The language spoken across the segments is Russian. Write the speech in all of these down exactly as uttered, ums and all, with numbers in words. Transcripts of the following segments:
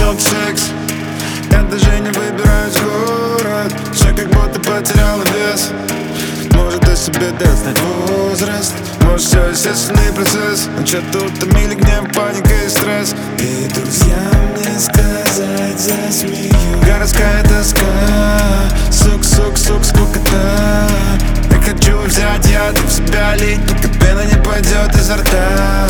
милкшейкс. Я даже не выбираюсь в город, все как будто потеряла вес. Может, о себе даст знать возраст, может, все естественный процесс. Но что-то утомили гнев, паника и стресс. И друзьям не сказать, засмею. Городская тоска, сук, сук, сук, скукота. Я хочу взять яд и в себя лить, пока пена не пойдет изо рта.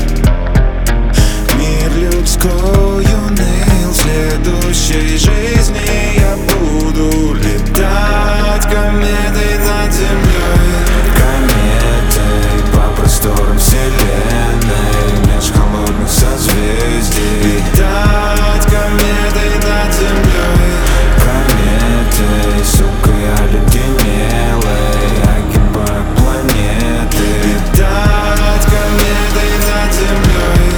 Мир людской уныл, в следующей жизни я буду летать кометой над землей. Кометой по просторам вселенной, меж холодных созвездий. Летать кометой над землей. Кометой, сукой оледенелой, огибая планеты. Летать кометой над землей.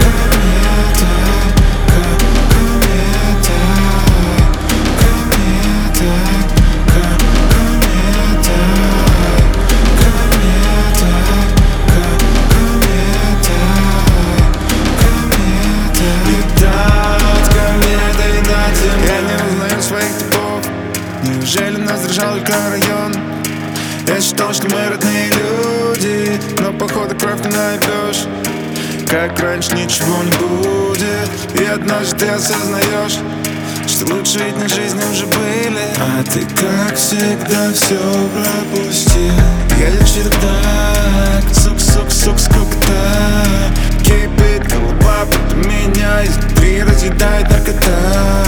Неужели нас держал только район? Я считал, что мы родные люди, но походу кровь не найдешь. Как раньше ничего не будет, и однажды ты осознаешь, что лучшие дни жизни уже были, а ты, как всегда, все пропустил. Я лечу так, сук, сук, сук, скукота. Keep it, голова под меня, изнутри разъедает наркота.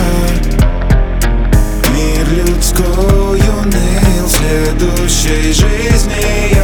Мир людской уныл, в следующей жизни